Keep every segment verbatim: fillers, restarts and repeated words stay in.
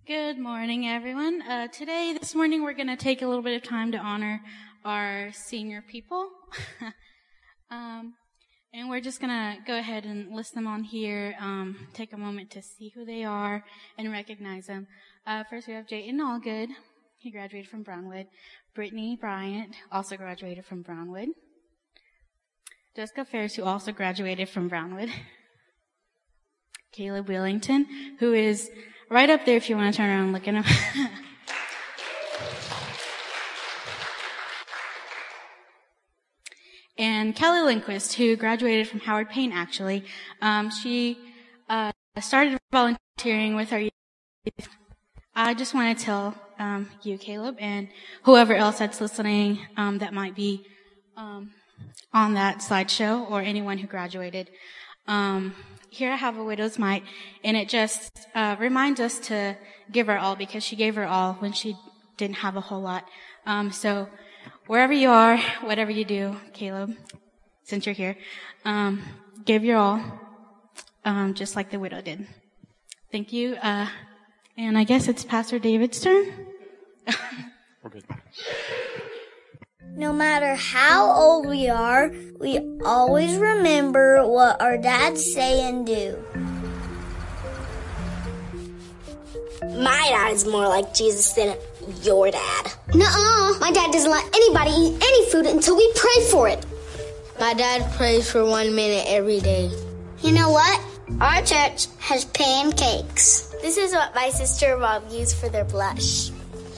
Good morning, everyone. Uh, today, this morning, we're going to take a little bit of time to honor our senior people. um, and we're just going to go ahead and list them on here, um, take a moment to see who they are and recognize them. Uh, first, we have Jayton Allgood. He graduated from Brownwood. Brittany Bryant also graduated from Brownwood. Jessica Ferris, who also graduated from Brownwood. Caleb Willington, who is right up there if you want to turn around and look at him. And Kelly Lindquist, who graduated from Howard Payne, actually. Um, she uh, started volunteering with our youth. I just want to tell um, you, Caleb, and whoever else that's listening um, that might be um, on that slideshow, or anyone who graduated. Um, here I have a widow's mite, and it just uh, reminds us to give her all, because she gave her all when she didn't have a whole lot. Um, so wherever you are, whatever you do, Caleb, since you're here, um, give your all, um, just like the widow did. Thank you. Uh, and I guess it's Pastor David's turn. We're good. No matter how old we are, we always remember what our dads say and do. My dad is more like Jesus than your dad. Nuh-uh. My dad doesn't let anybody eat any food until we pray for it. My dad prays for one minute every day. You know what? Our church has pancakes. This is what my sister and mom use for their blush.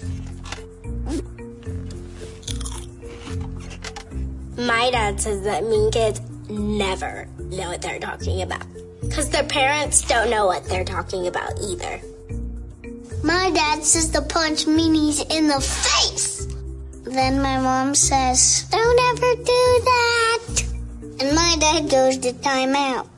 My dad says that mean kids never know what they're talking about, because their parents don't know what they're talking about either. My dad says to punch meanies in the face. Then my mom says, don't ever do that. And my dad goes to time out.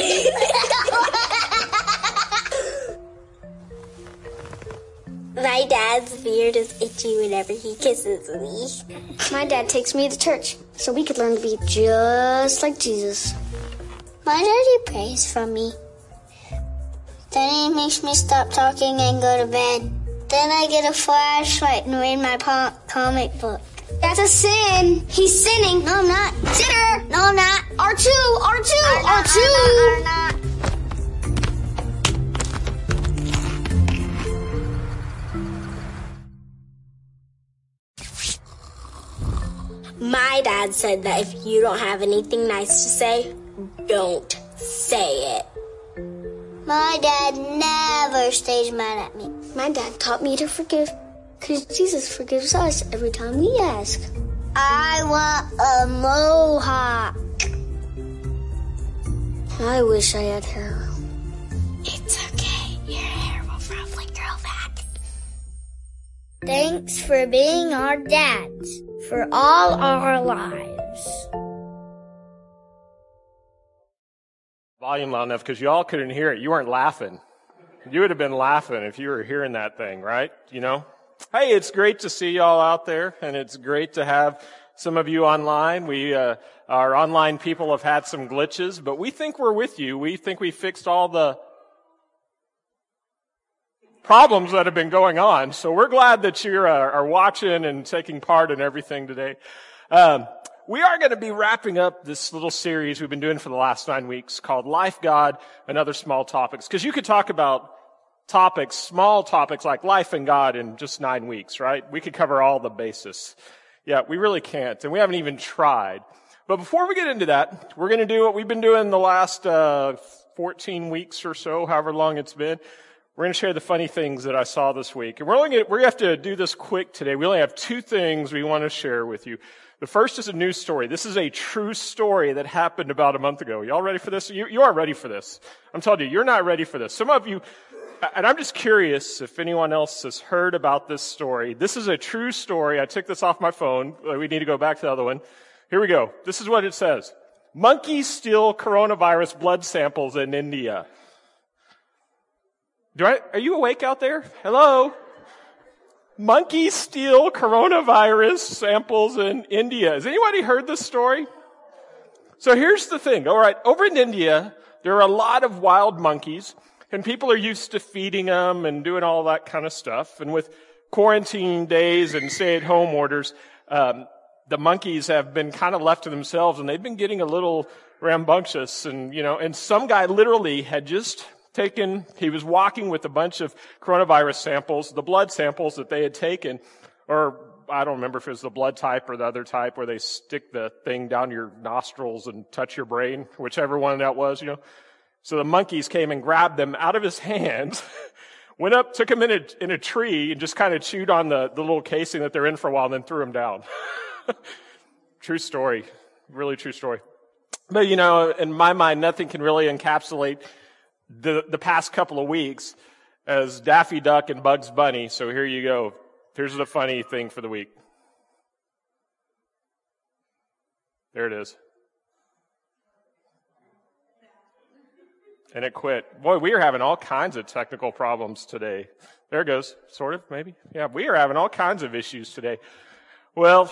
My dad's beard is itchy whenever he kisses me. My dad takes me to church so we could learn to be just like Jesus. My daddy prays for me. Then he makes me stop talking and go to bed. Then I get a flashlight and read my po- comic book. That's a sin. He's sinning. No, I'm not. Sinner. No, I'm not. R two, R two, R two. R not. My dad said that if you don't have anything nice to say, don't say it. My dad never stays mad at me. My dad taught me to forgive, because Jesus forgives us every time we ask. I want a mohawk. I wish I had hair. It's okay. Your hair will probably grow back. Thanks for being our dads for all our lives. Volume loud enough because you all couldn't hear it. You weren't laughing. You would have been laughing if you were hearing that thing, right? You know? Hey, it's great to see y'all out there, and it's great to have some of you online. We, uh, our online people have had some glitches, but we think we're with you. We think we fixed all the problems that have been going on. So we're glad that you uh, are watching and taking part in everything today. Um, we are going to be wrapping up this little series we've been doing for the last nine weeks called Life, God, and Other Small Topics. Because you could talk about topics, small topics like life and God in just nine weeks, right? We could cover all the bases. Yeah, we really can't, and we haven't even tried. But before we get into that, we're going to do what we've been doing the last uh, fourteen weeks or so, however long it's been. We're going to share the funny things that I saw this week. And we're only going to, we have to do this quick today. We only have two things we want to share with you. The first is a news story. This is a true story that happened about a month ago. Y'all ready for this? You, you are ready for this. I'm telling you, you're not ready for this. Some of you, and I'm just curious if anyone else has heard about this story. This is a true story. I took this off my phone. We need to go back to the other one. Here we go. This is what it says. Monkeys steal coronavirus blood samples in India. Do I, are you awake out there? Hello? Monkeys steal coronavirus samples in India. Has anybody heard this story? So here's the thing. All right, over in India, there are a lot of wild monkeys, And people are used to feeding them and doing all that kind of stuff. And with quarantine days and stay-at-home orders, um, the monkeys have been kind of left to themselves, and they've been getting a little rambunctious. And, you know, and some guy literally had just taken, he was walking with a bunch of coronavirus samples, the blood samples that they had taken, or I don't remember if it was the blood type or the other type where they stick the thing down your nostrils and touch your brain, whichever one that was, you know. So the monkeys came and grabbed them out of his hands, went up, took them in a, in a tree, and just kind of chewed on the, the little casing that they're in for a while, and then threw them down. True story. Really true story. But, you know, in my mind, nothing can really encapsulate the, the past couple of weeks as Daffy Duck and Bugs Bunny. So here you go. Here's the funny thing for the week. There it is. And it quit. Boy, we are having all kinds of technical problems today. There it goes. Sort of, maybe. Yeah, we are having all kinds of issues today. Well,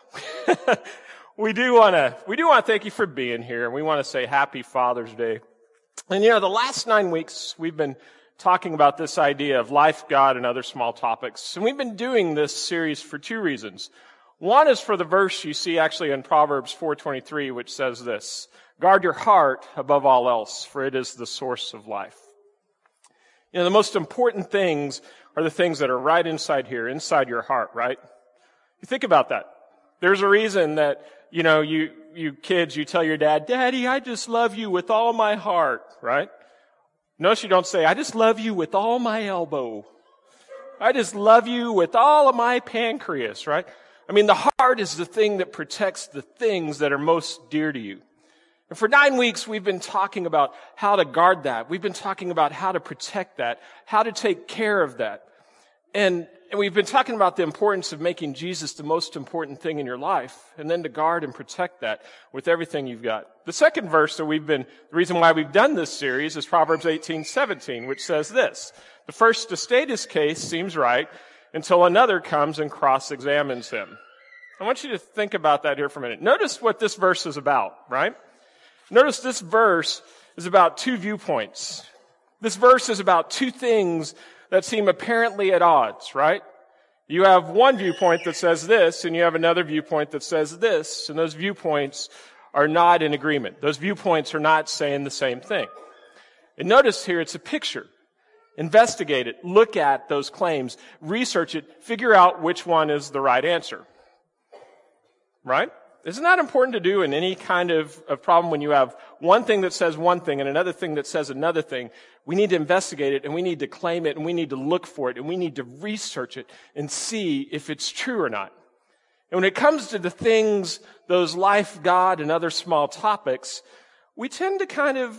we do want to, we do want to thank you for being here, and we want to say Happy Father's Day. And you know, the last nine weeks, we've been talking about this idea of life, God, and other small topics. And we've been doing this series for two reasons. One is for the verse you see actually in Proverbs four twenty-three, which says this: guard your heart above all else, for it is the source of life. You know, the most important things are the things that are right inside here, inside your heart, right? You think about that. There's a reason that, you know, you, you kids, you tell your dad, Daddy, I just love you with all my heart, right? Notice you don't say, I just love you with all my elbow. I just love you with all of my pancreas, right? I mean, the heart is the thing that protects the things that are most dear to you. And for nine weeks, we've been talking about how to guard that. We've been talking about how to protect that, how to take care of that. And, and we've been talking about the importance of making Jesus the most important thing in your life, and then to guard and protect that with everything you've got. The second verse that we've been, the reason why we've done this series is Proverbs eighteen seventeen, which says this: the first to state his case seems right until another comes and cross-examines him. I want you to think about that here for a minute. Notice what this verse is about, right? Notice this verse is about two viewpoints. This verse is about two things that seem apparently at odds, right? You have one viewpoint that says this, and you have another viewpoint that says this, and those viewpoints are not in agreement. Those viewpoints are not saying the same thing. And notice here, it's a picture. Investigate it, look at those claims, research it, figure out which one is the right answer. Right? Isn't that important to do in any kind of, of problem when you have one thing that says one thing and another thing that says another thing? We need to investigate it, and we need to claim it, and we need to look for it, and we need to research it and see if it's true or not. And when it comes to the things, those life, God, and other small topics, we tend to kind of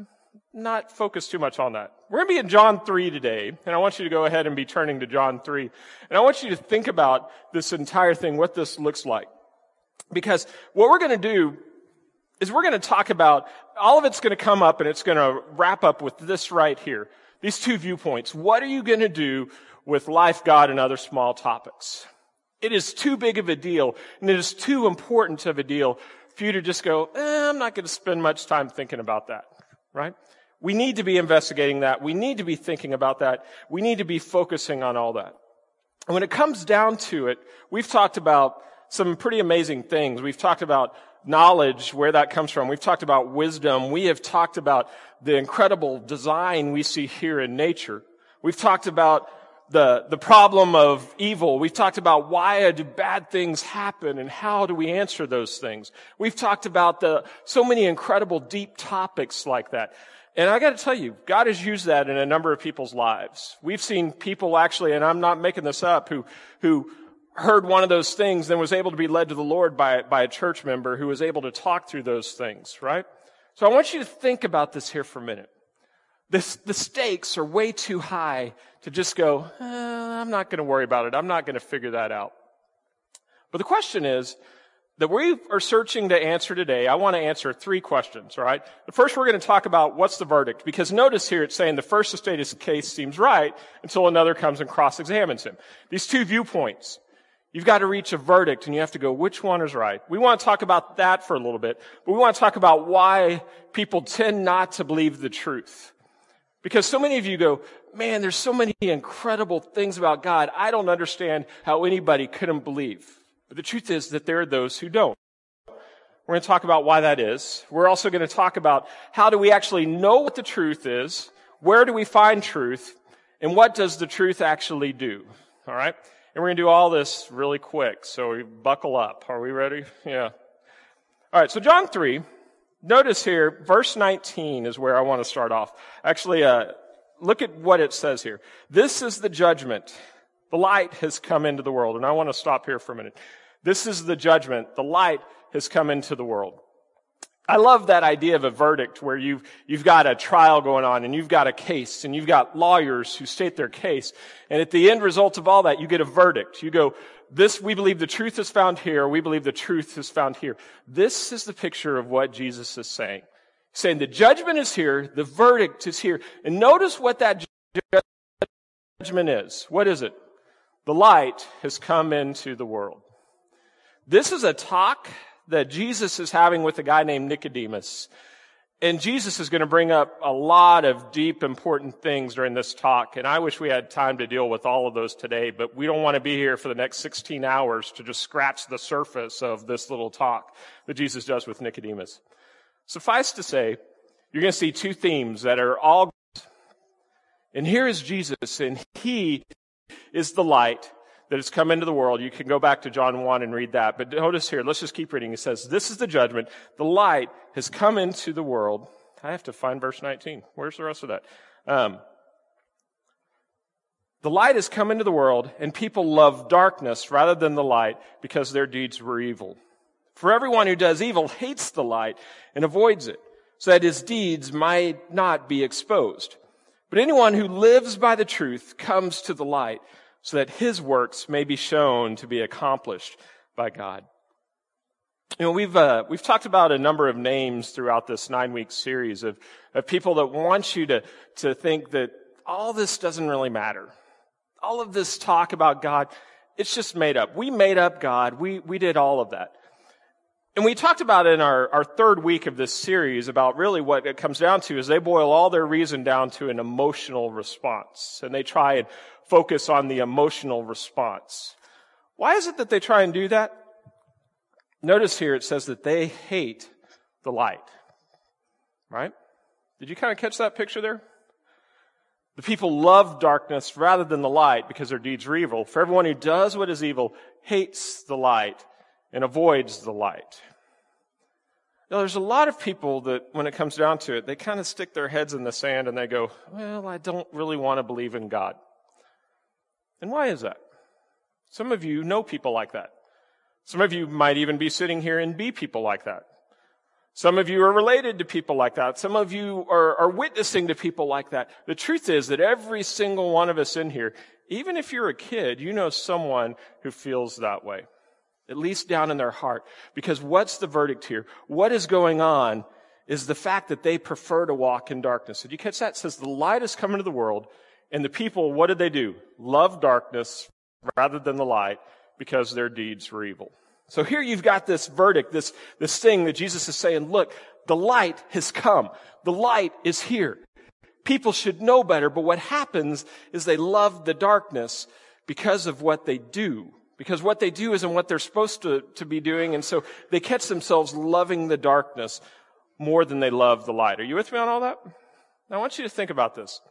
not focus too much on that. We're going to be in John three today, and I want you to go ahead and be turning to John three. And I want you to think about this entire thing, what this looks like. Because what we're going to do is we're going to talk about, all of it's going to come up, and it's going to wrap up with this right here. These two viewpoints. What are you going to do with life, God, and other small topics? It is too big of a deal, and it is too important of a deal for you to just go, eh, I'm not going to spend much time thinking about that, right? We need to be investigating that. We need to be thinking about that. We need to be focusing on all that. And when it comes down to it, we've talked about some pretty amazing things. We've talked about knowledge, where that comes from. We've talked about wisdom. We have talked about the incredible design we see here in nature. We've talked about the, the problem of evil. We've talked about why do bad things happen and how do we answer those things. We've talked about the, so many incredible deep topics like that. And I got to tell you, God has used that in a number of people's lives. We've seen people actually, and I'm not making this up, who, who heard one of those things and was able to be led to the Lord by, by a church member who was able to talk through those things, right? So I want you to think about this here for a minute. This, the stakes are way too high to just go, eh, I'm not going to worry about it. I'm not going to figure that out. But the question is that we are searching to answer today. I want to answer three questions, all right? The first, we're going to talk about what's the verdict, because notice here it's saying the first to state his case seems right until another comes and cross-examines him. These two viewpoints. You've got to reach a verdict, and you have to go, which one is right? We want to talk about that for a little bit, but we want to talk about why people tend not to believe the truth. Because so many of you go, man, there's so many incredible things about God. I don't understand how anybody couldn't believe. But the truth is that there are those who don't. We're going to talk about why that is. We're also going to talk about how do we actually know what the truth is, where do we find truth, and what does the truth actually do? All right? And we're going to do all this really quick, so buckle up. Are we ready? Yeah. All right, so John three, notice here, verse nineteen is where I want to start off. Actually, uh, look at what it says here. This is the judgment. The light has come into the world. And I want to stop here for a minute. This is the judgment. The light has come into the world. I love that idea of a verdict where you've, you've got a trial going on and you've got a case and you've got lawyers who state their case. And at the end result of all that, you get a verdict. You go, this, we believe the truth is found here. We believe the truth is found here. This is the picture of what Jesus is saying. He's saying the judgment is here. The verdict is here. And notice what that judgment is. What is it? The light has come into the world. This is a talk that Jesus is having with a guy named Nicodemus. And Jesus is going to bring up a lot of deep, important things during this talk. And I wish we had time to deal with all of those today, but we don't want to be here for the next sixteen hours to just scratch the surface of this little talk that Jesus does with Nicodemus. Suffice to say, you're going to see two themes that are all, and here is Jesus, and he is the light that has come into the world. You can go back to John one and read that. But notice here, let's just keep reading. It says, this is the judgment. The light has come into the world. I have to find verse nineteen. Where's the rest of that? Um, the light has come into the world, and people love darkness rather than the light because their deeds were evil. For everyone who does evil hates the light and avoids it, so that his deeds might not be exposed. But anyone who lives by the truth comes to the light, so that his works may be shown to be accomplished by God. You know, we've uh, we've talked about a number of names throughout this nine-week series of, of people that want you to, to think that all this doesn't really matter. All of this talk about God, it's just made up. We made up God. We we did all of that. And we talked about in our, our third week of this series about really what it comes down to is they boil all their reason down to an emotional response. And they try and focus on the emotional response. Why is it that they try and do that? Notice here it says that they hate the light. Right? Did you kind of catch that picture there? The people love darkness rather than the light because their deeds are evil. For everyone who does what is evil hates the light and avoids the light. Now, there's a lot of people that, when it comes down to it, they kind of stick their heads in the sand and they go, well, I don't really want to believe in God. And why is that? Some of you know people like that. Some of you might even be sitting here and be people like that. Some of you are related to people like that. Some of you are, are witnessing to people like that. The truth is that every single one of us in here, even if you're a kid, you know someone who feels that way. At least down in their heart. Because what's the verdict here? What is going on is the fact that they prefer to walk in darkness. Did you catch that? It says the light has come into the world, and the people, what did they do? Love darkness rather than the light because their deeds were evil. So here you've got this verdict, this, this thing that Jesus is saying, look, the light has come. The light is here. People should know better, but what happens is they love the darkness because of what they do. Because what they do isn't what they're supposed to, to be doing, and so they catch themselves loving the darkness more than they love the light. Are you with me on all that? Now I want you to think about this.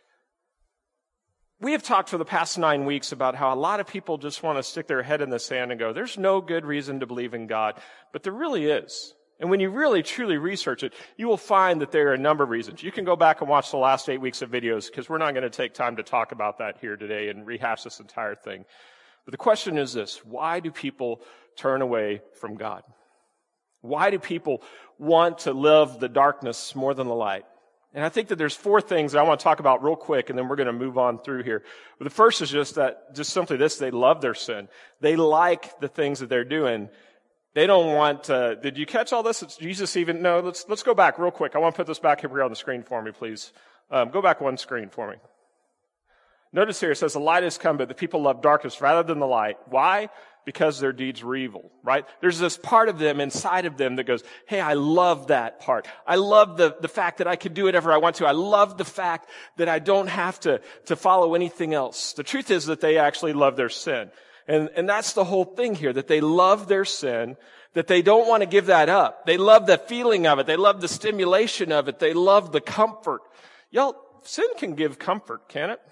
We have talked for the past nine weeks about how a lot of people just want to stick their head in the sand and go, there's no good reason to believe in God. But there really is. And when you really, truly research it, you will find that there are a number of reasons. You can go back and watch the last eight weeks of videos because we're not going to take time to talk about that here today and rehash this entire thing. But the question is this: why do people turn away from God? Why do people want to love the darkness more than the light? And I think that there's four things that I want to talk about real quick, and then we're going to move on through here. But the first is just that, just simply this: they love their sin. They like the things that they're doing. They don't want. Uh, did you catch all this? It's Jesus even. No. Let's let's go back real quick. I want to put this back here on the screen for me, please. Um, go back one screen for me. Notice here it says the light has come, but the people love darkness rather than the light. Why? Because their deeds were evil, right? There's this part of them inside of them that goes, hey, I love that part. I love the, the fact that I can do whatever I want to. I love the fact that I don't have to, to follow anything else. The truth is that they actually love their sin. And, and that's the whole thing here, that they love their sin, that they don't want to give that up. They love the feeling of it. They love the stimulation of it. They love the comfort. Y'all, sin can give comfort, can it?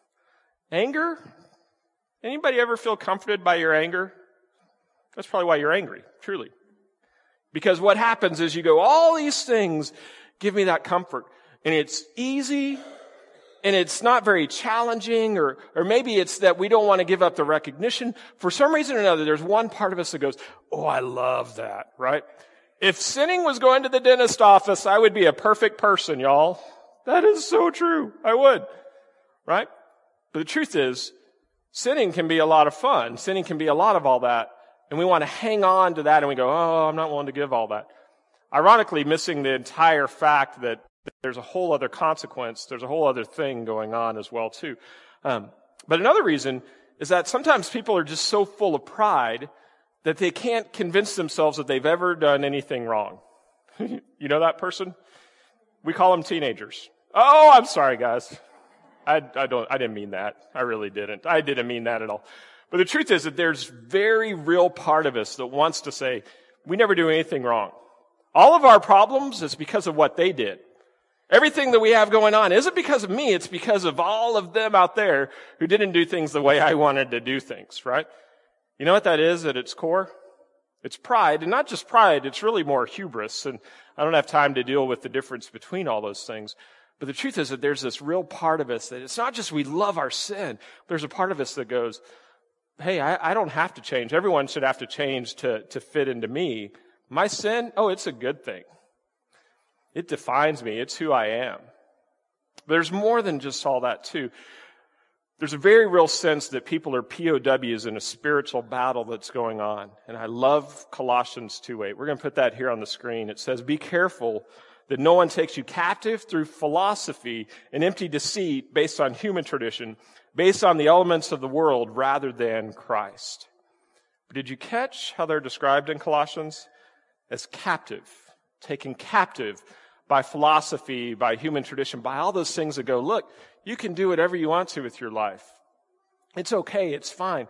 Anger? Anybody ever feel comforted by your anger? That's probably why you're angry, truly. Because what happens is you go, all these things give me that comfort. And it's easy, and it's not very challenging, or, or maybe it's that we don't want to give up the recognition. For some reason or another, there's one part of us that goes, oh, I love that, right? If sinning was going to the dentist office, I would be a perfect person, y'all. That is so true. I would, right? But the truth is, sinning can be a lot of fun. Sinning can be a lot of all that. And we want to hang on to that and we go, oh, I'm not willing to give all that. Ironically, missing the entire fact that there's a whole other consequence. There's a whole other thing going on as well, too. Um, but another reason is that sometimes people are just so full of pride that they can't convince themselves that they've ever done anything wrong. You know that person? We call them teenagers. Oh, I'm sorry, guys. I, I don't, I didn't mean that. I really didn't. I didn't mean that at all. But the truth is that there's very real part of us that wants to say, we never do anything wrong. All of our problems is because of what they did. Everything that we have going on isn't because of me. It's because of all of them out there who didn't do things the way I wanted to do things, right? You know what that is at its core? It's pride, and not just pride. It's really more hubris. And I don't have time to deal with the difference between all those things. But the truth is that there's this real part of us that it's not just we love our sin. There's a part of us that goes, hey, I, I don't have to change. Everyone should have to change to, to fit into me. My sin, oh, it's a good thing. It defines me. It's who I am. But there's more than just all that, too. There's a very real sense that people are P O Ws in a spiritual battle that's going on. And I love Colossians two eight. We're going to put that here on the screen. It says, be careful that no one takes you captive through philosophy and empty deceit based on human tradition, based on the elements of the world rather than Christ. But did you catch how they're described in Colossians? As captive, taken captive by philosophy, by human tradition, by all those things that go, look, you can do whatever you want to with your life. It's okay, it's fine.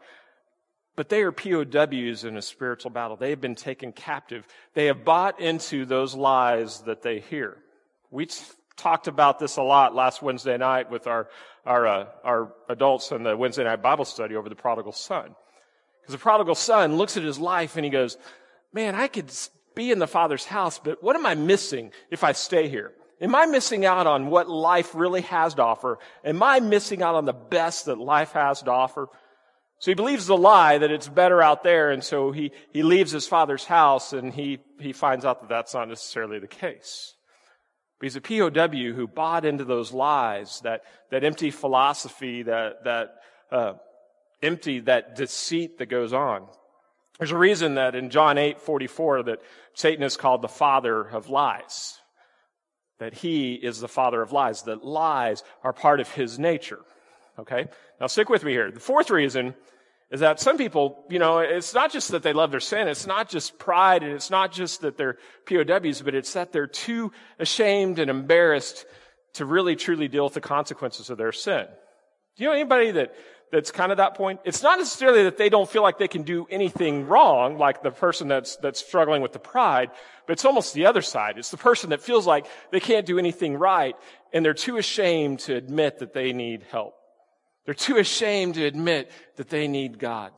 But they are P O Ws in a spiritual battle. They have been taken captive. They have bought into those lies that they hear. We t- talked about this a lot last Wednesday night with our our uh, our adults in the Wednesday night Bible study over the prodigal son. Because the prodigal son looks at his life and he goes, man, I could be in the Father's house, but what am I missing if I stay here? Am I missing out on what life really has to offer? Am I missing out on the best that life has to offer? So he believes the lie that it's better out there, and so he, he leaves his father's house, and he, he finds out that that's not necessarily the case. But he's a P O W who bought into those lies, that, that empty philosophy, that, that uh, empty, that deceit that goes on. There's a reason that in John eight forty-four that Satan is called the father of lies, that he is the father of lies, that lies are part of his nature. Okay? Now stick with me here. The fourth reason is that some people, you know, it's not just that they love their sin, it's not just pride, and it's not just that they're P O Ws, but it's that they're too ashamed and embarrassed to really truly deal with the consequences of their sin. Do you know anybody that, that's kind of that point? It's not necessarily that they don't feel like they can do anything wrong, like the person that's, that's struggling with the pride, but it's almost the other side. It's the person that feels like they can't do anything right, and they're too ashamed to admit that they need help. They're too ashamed to admit that they need God.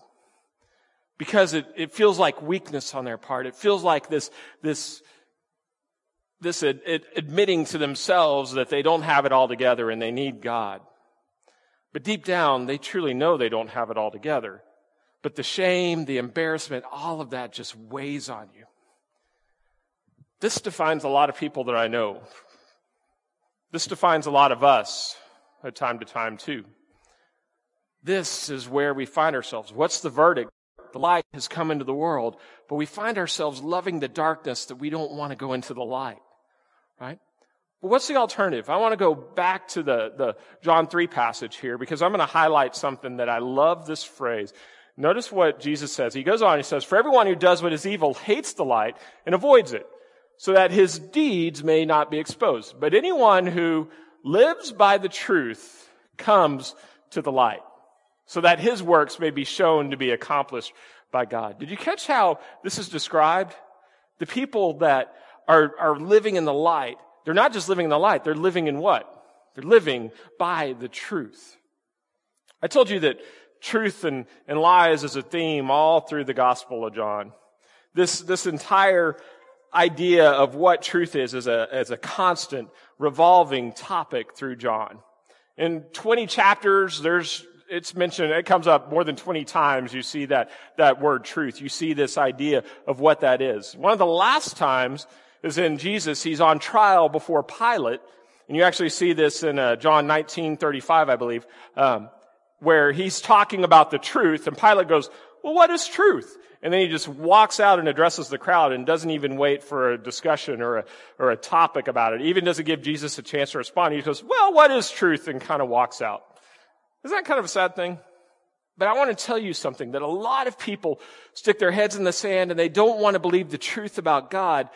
Because it, it feels like weakness on their part. It feels like this, this, this ad, ad, admitting to themselves that they don't have it all together and they need God. But deep down, they truly know they don't have it all together. But the shame, the embarrassment, all of that just weighs on you. This defines a lot of people that I know. This defines a lot of us at time to time too. This is where we find ourselves. What's the verdict? The light has come into the world, but we find ourselves loving the darkness that we don't want to go into the light, right? But what's the alternative? I want to go back to the, the John three passage here because I'm going to highlight something that I love this phrase. Notice what Jesus says. He goes on, he says, "For everyone who does what is evil hates the light and avoids it, so that his deeds may not be exposed. But anyone who lives by the truth comes to the light, so that his works may be shown to be accomplished by God." Did you catch how this is described? The people that are, are living in the light, they're not just living in the light, they're living in what? They're living by the truth. I told you that truth and, and lies is a theme all through the Gospel of John. This, this entire idea of what truth is is a, is a constant revolving topic through John. In twenty chapters, there's, it's mentioned, it comes up more than twenty times. You see that, that word truth. You see this idea of what that is. One of the last times is in Jesus. He's on trial before Pilate. And you actually see this in uh, John nineteen thirty-five, I believe, um, where he's talking about the truth. And Pilate goes, "Well, what is truth?" And then he just walks out and addresses the crowd and doesn't even wait for a discussion or a, or a topic about it. Even doesn't give Jesus a chance to respond. He goes, "Well, what is truth?" and kind of walks out. Isn't that kind of a sad thing? But I want to tell you something, that a lot of people stick their heads in the sand and they don't want to believe the truth about God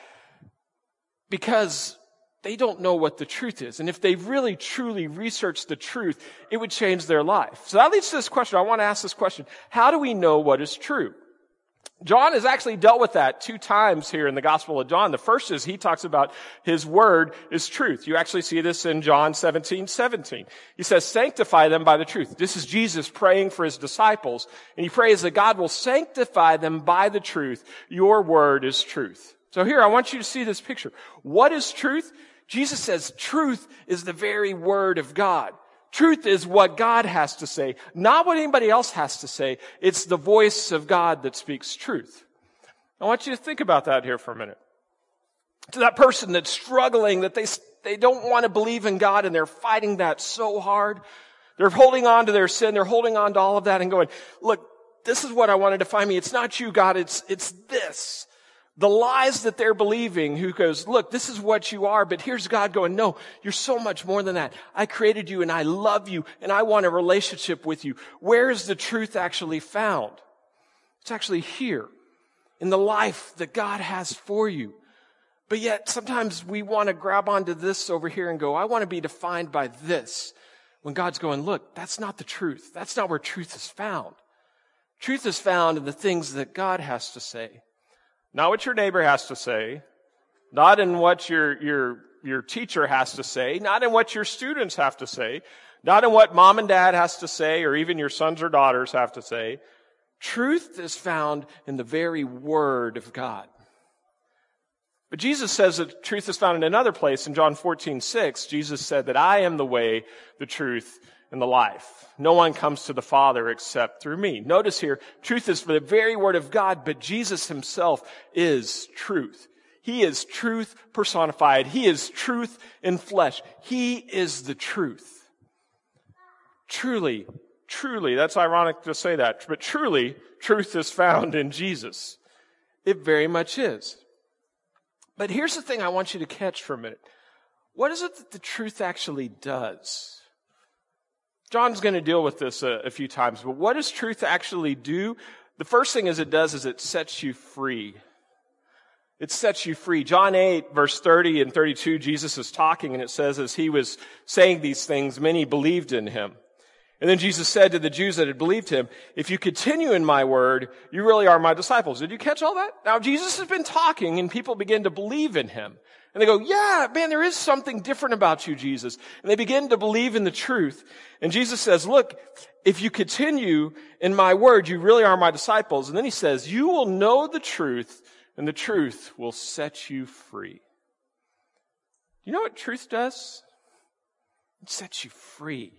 because they don't know what the truth is. And if they really, truly researched the truth, it would change their life. So that leads to this question. I want to ask this question. How do we know what is true? John has actually dealt with that two times here in the Gospel of John. The first is he talks about his word is truth. You actually see this in John seventeen seventeen. He says, "Sanctify them by the truth." This is Jesus praying for his disciples. And he prays that God will sanctify them by the truth. Your word is truth. So here, I want you to see this picture. What is truth? Jesus says truth is the very word of God. Truth is what God has to say, not what anybody else has to say. It's the voice of God that speaks truth. I want you to think about that here for a minute. To that person that's struggling, that they, they don't want to believe in God and they're fighting that so hard. They're holding on to their sin. They're holding on to all of that and going, "Look, this is what I wanted to find me. It's not you, God. It's, it's this." The lies that they're believing, who goes, "Look, this is what you are," but here's God going, "No, you're so much more than that. I created you and I love you and I want a relationship with you." Where is the truth actually found? It's actually here in the life that God has for you. But yet sometimes we want to grab onto this over here and go, "I want to be defined by this." When God's going, "Look, that's not the truth. That's not where truth is found. Truth is found in the things that God has to say. Not what your neighbor has to say, not in what your, your, your teacher has to say, not in what your students have to say, not in what mom and dad has to say, or even your sons or daughters have to say. Truth is found in the very word of God. But Jesus says that truth is found in another place. In John fourteen six, Jesus said that I am the way, the truth, and the life. No one comes to the Father except through me. Notice here, truth is for the very word of God, but Jesus himself is truth. He is truth personified. He is truth in flesh. He is the truth. Truly, truly, that's ironic to say that, but truly, truth is found in Jesus. It very much is. But here's the thing I want you to catch for a minute. What is it that the truth actually does? John's going to deal with this a, a few times, but what does truth actually do? The first thing is it does is it sets you free. It sets you free. John eight, verse thirty and thirty-two, Jesus is talking, and it says, as he was saying these things, many believed in him. And then Jesus said to the Jews that had believed him, "If you continue in my word, you really are my disciples." Did you catch all that? Now, Jesus has been talking, and people begin to believe in him. And they go, "Yeah, man, there is something different about you, Jesus." And they begin to believe in the truth. And Jesus says, "Look, if you continue in my word, you really are my disciples." And then he says, "You will know the truth, and the truth will set you free." You know what truth does? It sets you free.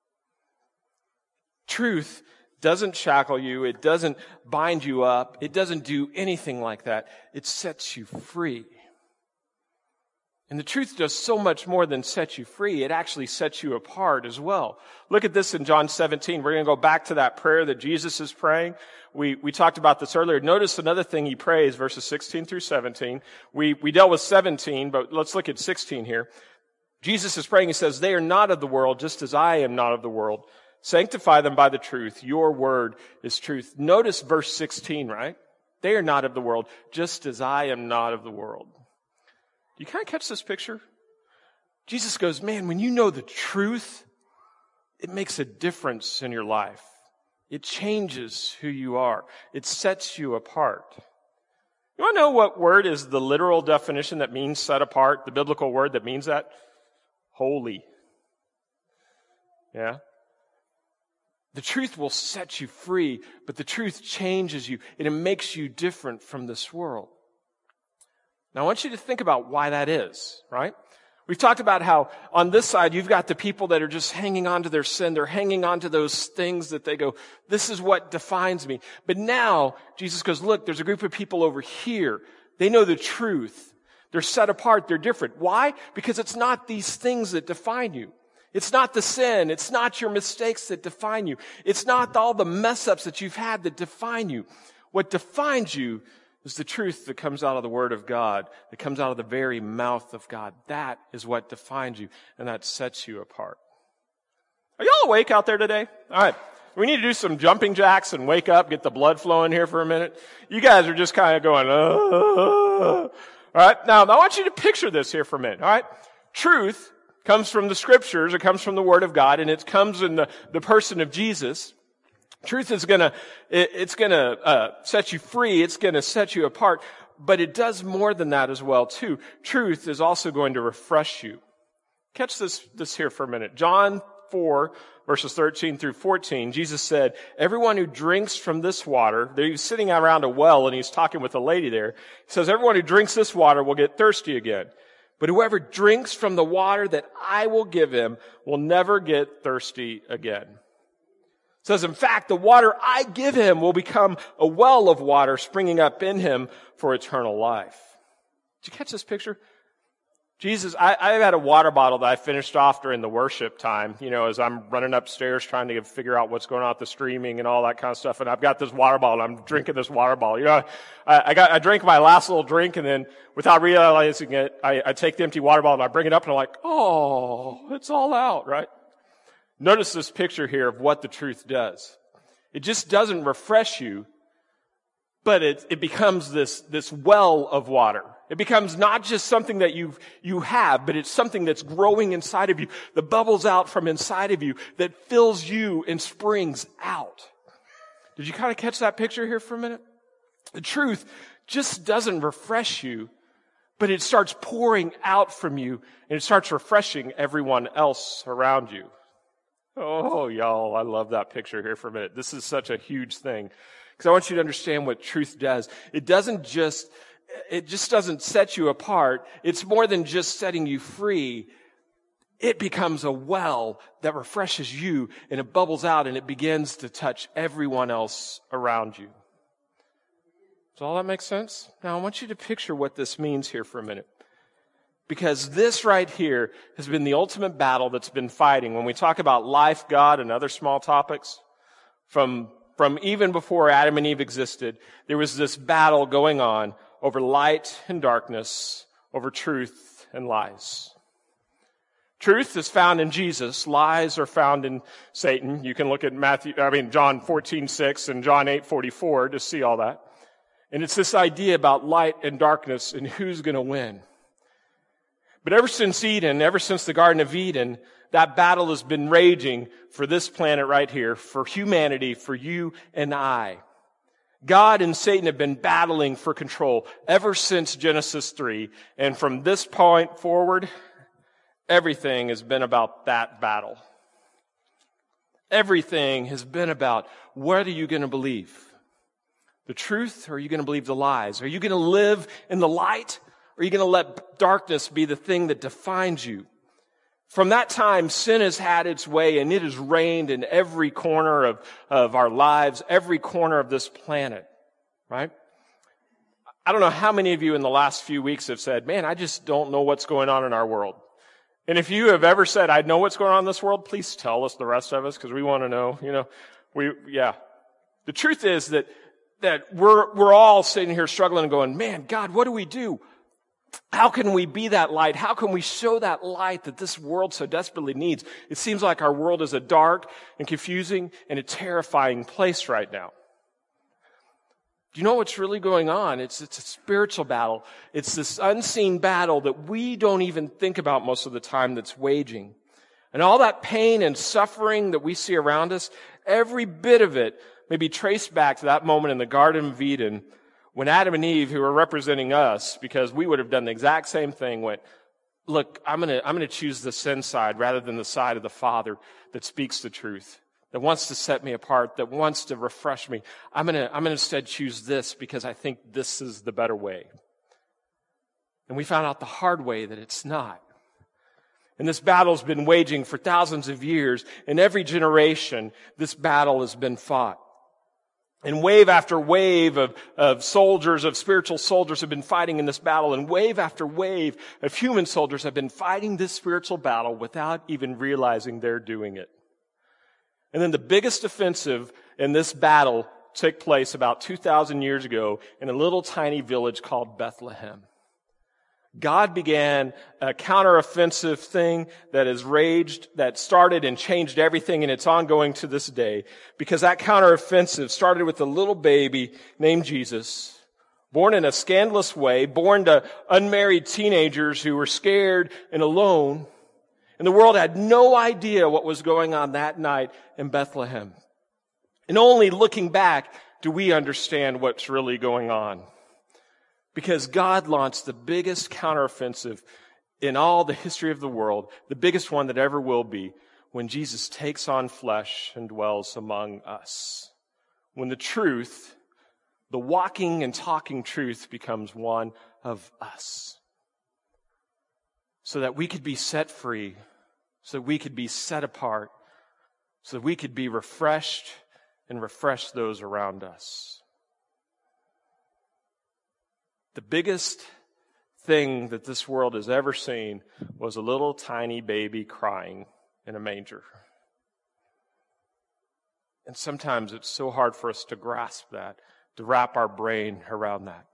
Truth doesn't shackle you. It doesn't bind you up. It doesn't do anything like that. It sets you free. And the truth does so much more than set you free. It actually sets you apart as well. Look at this in John seventeen. We're going to go back to that prayer that Jesus is praying. We, we talked about this earlier. Notice another thing he prays, verses sixteen through seventeen. We, we dealt with seventeen, but let's look at sixteen here. Jesus is praying, he says, they are not of the world, just as I am not of the world. Sanctify them by the truth. Your word is truth. Notice verse sixteen, right? They are not of the world, just as I am not of the world. Do you kind of catch this picture? Jesus goes, man, when you know the truth, it makes a difference in your life. It changes who you are. It sets you apart. You want to know what word is the literal definition that means set apart? The biblical word that means that? Holy. Yeah? The truth will set you free, but the truth changes you, and it makes you different from this world. Now, I want you to think about why that is, right? We've talked about how on this side, you've got the people that are just hanging on to their sin. They're hanging on to those things that they go, this is what defines me. But now, Jesus goes, look, there's a group of people over here. They know the truth. They're set apart. They're different. Why? Because it's not these things that define you. It's not the sin. It's not your mistakes that define you. It's not all the mess ups that you've had that define you. What defines you is the truth that comes out of the Word of God, that comes out of the very mouth of God. That is what defines you, and that sets you apart. Are y'all awake out there today? All right. We need to do some jumping jacks and wake up, get the blood flowing here for a minute. You guys are just kind of going, oh. All right. Now, I want you to picture this here for a minute. All right. Truth comes from the Scriptures. It comes from the Word of God, and it comes in the, the person of Jesus. Truth is gonna, it, it's gonna uh, set you free. It's gonna set you apart. But it does more than that as well, too. Truth is also going to refresh you. Catch this, this here for a minute. John four, verses thirteen through fourteen, Jesus said, everyone who drinks from this water, he was sitting around a well and he's talking with a lady there. He says, everyone who drinks this water will get thirsty again. But whoever drinks from the water that I will give him will never get thirsty again. It says, in fact, the water I give him will become a well of water springing up in him for eternal life. Did you catch this picture? Jesus, I, I had a water bottle that I finished off during the worship time, you know, as I'm running upstairs trying to figure out what's going on with the streaming and all that kind of stuff. And I've got this water bottle. I'm drinking this water bottle. You know, I, I got, I drank my last little drink, and then without realizing it, I, I take the empty water bottle and I bring it up and I'm like, oh, it's all out, right? Notice this picture here of what the truth does. It just doesn't refresh you, but it, it becomes this, this well of water. It becomes not just something that you you have, but it's something that's growing inside of you, that bubbles out from inside of you, that fills you and springs out. Did you kind of catch that picture here for a minute? The truth just doesn't refresh you, but it starts pouring out from you, and it starts refreshing everyone else around you. Oh, y'all, I love that picture here for a minute. This is such a huge thing, because I want you to understand what truth does. It doesn't just, it just doesn't set you apart. It's more than just setting you free. It becomes a well that refreshes you, and it bubbles out, and it begins to touch everyone else around you. Does all that make sense? Now, I want you to picture what this means here for a minute. Because this right here has been the ultimate battle that's been fighting. When we talk about life, God, and other small topics, from, from even before Adam and Eve existed, there was this battle going on over light and darkness, over truth and lies. Truth is found in Jesus. Lies are found in Satan. You can look at Matthew, I mean, John fourteen six and John eight forty-four to see all that. And it's this idea about light and darkness and who's going to win. But ever since Eden, ever since the Garden of Eden, that battle has been raging for this planet right here, for humanity, for you and I. God and Satan have been battling for control ever since Genesis three. And from this point forward, everything has been about that battle. Everything has been about, what are you going to believe? The truth, or are you going to believe the lies? Are you going to live in the light? Or are you going to let darkness be the thing that defines you? From that time, sin has had its way, and it has reigned in every corner of, of our lives, every corner of this planet, right? I don't know how many of you in the last few weeks have said, man, I just don't know what's going on in our world. And if you have ever said, I know what's going on in this world, please tell us, the rest of us, because we want to know, you know, we, yeah. The truth is that, that we're, we're all sitting here struggling and going, man, God, what do we do? How can we be that light? How can we show that light that this world so desperately needs? It seems like our world is a dark and confusing and a terrifying place right now. Do you know what's really going on? It's, it's a spiritual battle. It's this unseen battle that we don't even think about most of the time that's waging. And all that pain and suffering that we see around us, every bit of it may be traced back to that moment in the Garden of Eden when Adam and Eve, who are representing us, because we would have done the exact same thing, went, look, I'm going to I'm going to choose the sin side rather than the side of the Father that speaks the truth, that wants to set me apart, that wants to refresh me. I'm going to I'm going to instead choose this because I think this is the better way. And we found out the hard way that it's not. And this battle's been waging for thousands of years. In every generation, this battle has been fought. And wave after wave of, of soldiers, of spiritual soldiers have been fighting in this battle. And wave after wave of human soldiers have been fighting this spiritual battle without even realizing they're doing it. And then the biggest offensive in this battle took place about two thousand years ago in a little tiny village called Bethlehem. God began a counteroffensive thing that has raged, that started and changed everything, and it's ongoing to this day. Because that counteroffensive started with a little baby named Jesus, born in a scandalous way, born to unmarried teenagers who were scared and alone. And the world had no idea what was going on that night in Bethlehem. And only looking back do we understand what's really going on. Because God launched the biggest counteroffensive in all the history of the world, the biggest one that ever will be, when Jesus takes on flesh and dwells among us. When the truth, the walking and talking truth, becomes one of us. So that we could be set free, so that we could be set apart, so that we could be refreshed and refresh those around us. The biggest thing that this world has ever seen was a little tiny baby crying in a manger. And sometimes it's so hard for us to grasp that, to wrap our brain around that.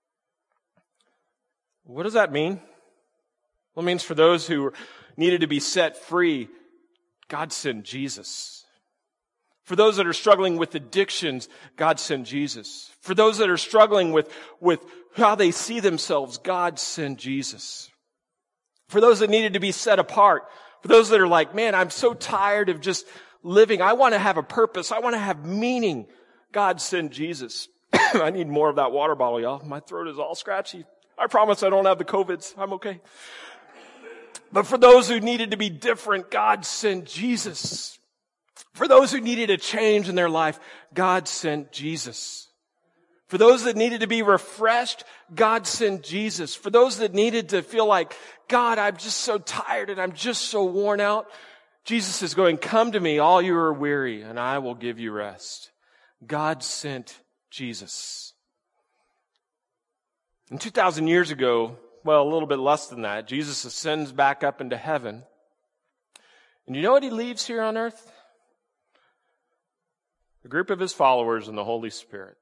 What does that mean? Well, it means for those who needed to be set free, God sent Jesus. For those that are struggling with addictions, God sent Jesus. For those that are struggling with, with how they see themselves, God sent Jesus. For those that needed to be set apart, for those that are like, man, I'm so tired of just living. I want to have a purpose. I want to have meaning. God sent Jesus. I need more of that water bottle, y'all. My throat is all scratchy. I promise I don't have the COVIDs. I'm okay. But for those who needed to be different, God sent Jesus. For those who needed a change in their life, God sent Jesus. For those that needed to be refreshed, God sent Jesus. For those that needed to feel like, God, I'm just so tired and I'm just so worn out, Jesus is going, come to me, all you are weary, and I will give you rest. God sent Jesus. And two thousand years ago, well, a little bit less than that, Jesus ascends back up into heaven. And you know what he leaves here on earth? A group of his followers and the Holy Spirit.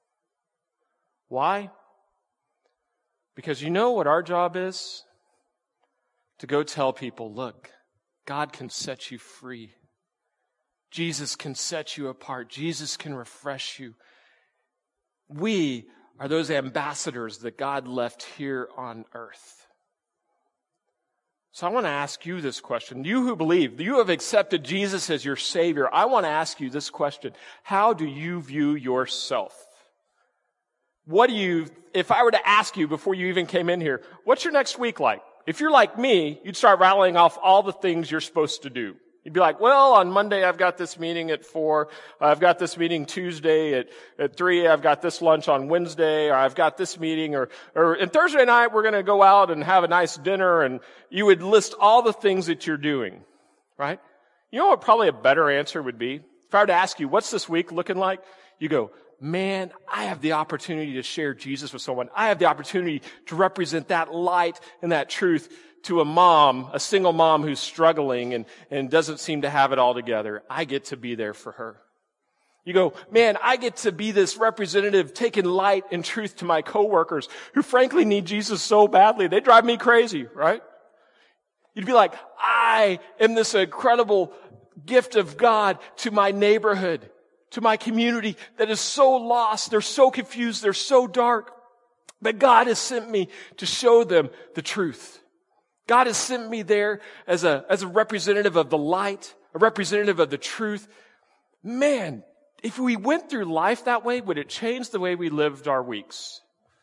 Why? Because you know what our job is? To go tell people, look, God can set you free. Jesus can set you apart. Jesus can refresh you. We are those ambassadors that God left here on earth. So I want to ask you this question. You who believe, you have accepted Jesus as your Savior. I want to ask you this question. How do you view yourself? What do you, if I were to ask you before you even came in here, what's your next week like? If you're like me, you'd start rattling off all the things you're supposed to do. You'd be like, well, on Monday I've got this meeting at four. I've got this meeting Tuesday at, at three. I've got this lunch on Wednesday, or I've got this meeting, or, or, and Thursday night we're going to go out and have a nice dinner, and you would list all the things that you're doing, right? You know what probably a better answer would be? If I were to ask you, what's this week looking like? You go, man, I have the opportunity to share Jesus with someone. I have the opportunity to represent that light and that truth to a mom, a single mom who's struggling and, and doesn't seem to have it all together. I get to be there for her. You go, man, I get to be this representative taking light and truth to my coworkers who frankly need Jesus so badly. They drive me crazy, right? You'd be like, I am this incredible gift of God to my neighborhood, to my community that is so lost. They're so confused. They're so dark. But God has sent me to show them the truth. God has sent me there as a, as a representative of the light, a representative of the truth. Man, if we went through life that way, would it change the way we lived our weeks?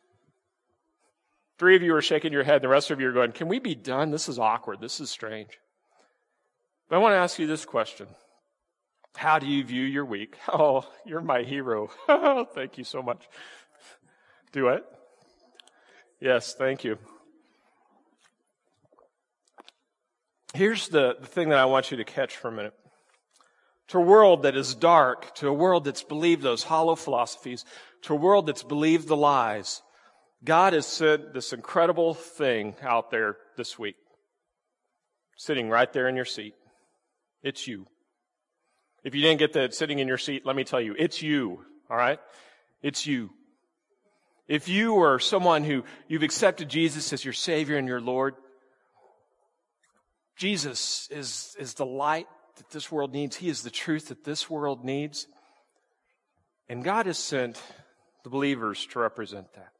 Three of you are shaking your head. The rest of you are going, can we be done? This is awkward. This is strange. But I want to ask you this question. How do you view your week? Oh, you're my hero. Thank you so much. Do it. Yes, thank you. Here's the, the thing that I want you to catch for a minute. To a world that is dark, to a world that's believed those hollow philosophies, to a world that's believed the lies, God has sent this incredible thing out there this week. Sitting right there in your seat. It's you. If you didn't get that sitting in your seat, let me tell you, it's you, all right? It's you. If you are someone who you've accepted Jesus as your Savior and your Lord, Jesus is, is the light that this world needs. He is the truth that this world needs. And God has sent the believers to represent that.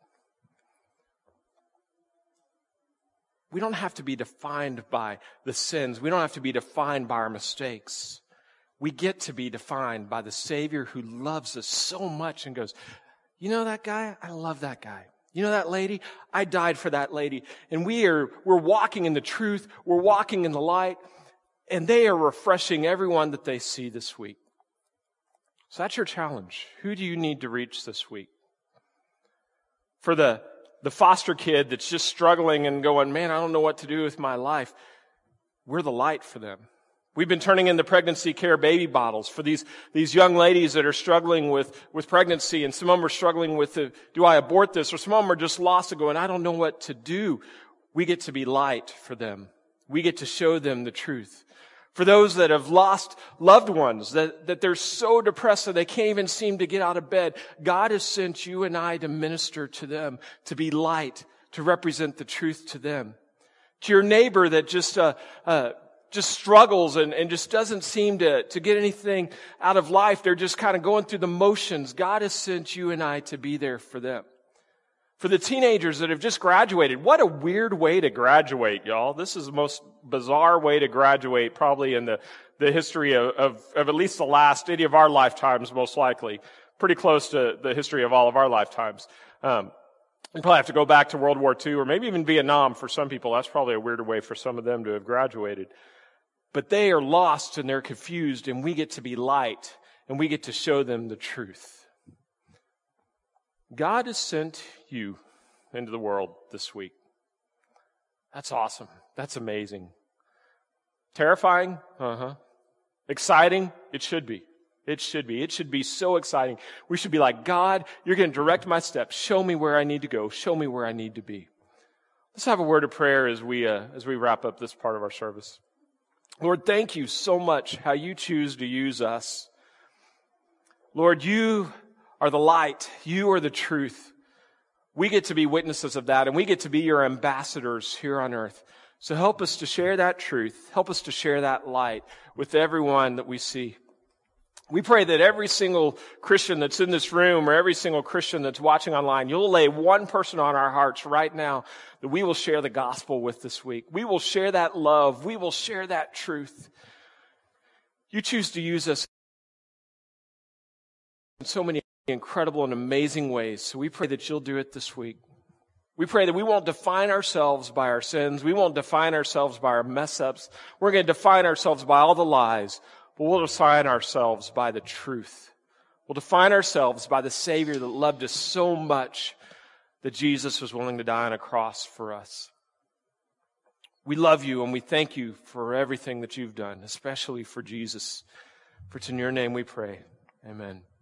We don't have to be defined by the sins. We don't have to be defined by our mistakes. We get to be defined by the Savior who loves us so much and goes, you know that guy? I love that guy. You know that lady? I died for that lady. And we are, we're walking in the truth. We're walking in the light. And they are refreshing everyone that they see this week. So that's your challenge. Who do you need to reach this week? For the, the foster kid that's just struggling and going, man, I don't know what to do with my life. We're the light for them. We've been turning in the pregnancy care baby bottles for these, these young ladies that are struggling with, with pregnancy, and some of them are struggling with, the, do I abort this? Or some of them are just lost and going, I don't know what to do. We get to be light for them. We get to show them the truth. For those that have lost loved ones, that, that they're so depressed that they can't even seem to get out of bed, God has sent you and I to minister to them, to be light, to represent the truth to them. To your neighbor that just, uh, uh, just struggles and, and just doesn't seem to, to get anything out of life. They're just kind of going through the motions. God has sent you and I to be there for them. For the teenagers that have just graduated, what a weird way to graduate, y'all. This is the most bizarre way to graduate probably in the, the history of, of, of at least the last any of our lifetimes, most likely. Pretty close to the history of all of our lifetimes. Um, you probably have to go back to World War Two or maybe even Vietnam for some people. That's probably a weirder way for some of them to have graduated. But they are lost and they're confused, and we get to be light and we get to show them the truth. God has sent you into the world this week. That's awesome. That's amazing. Terrifying? Uh-huh. Exciting? It should be. It should be. It should be so exciting. We should be like, God, you're going to direct my steps. Show me where I need to go. Show me where I need to be. Let's have a word of prayer as we uh, as we wrap up this part of our service. Lord, thank you so much how you choose to use us. Lord, you are the light. You are the truth. We get to be witnesses of that, and we get to be your ambassadors here on earth. So help us to share that truth. Help us to share that light with everyone that we see. We pray that every single Christian that's in this room or every single Christian that's watching online, you'll lay one person on our hearts right now that we will share the gospel with this week. We will share that love. We will share that truth. You choose to use us in so many incredible and amazing ways. So we pray that you'll do it this week. We pray that we won't define ourselves by our sins. We won't define ourselves by our mess-ups. We're going to define ourselves by all the lies. But we'll define ourselves by the truth. We'll define ourselves by the Savior that loved us so much that Jesus was willing to die on a cross for us. We love you and we thank you for everything that you've done, especially for Jesus. For it's in your name we pray. Amen.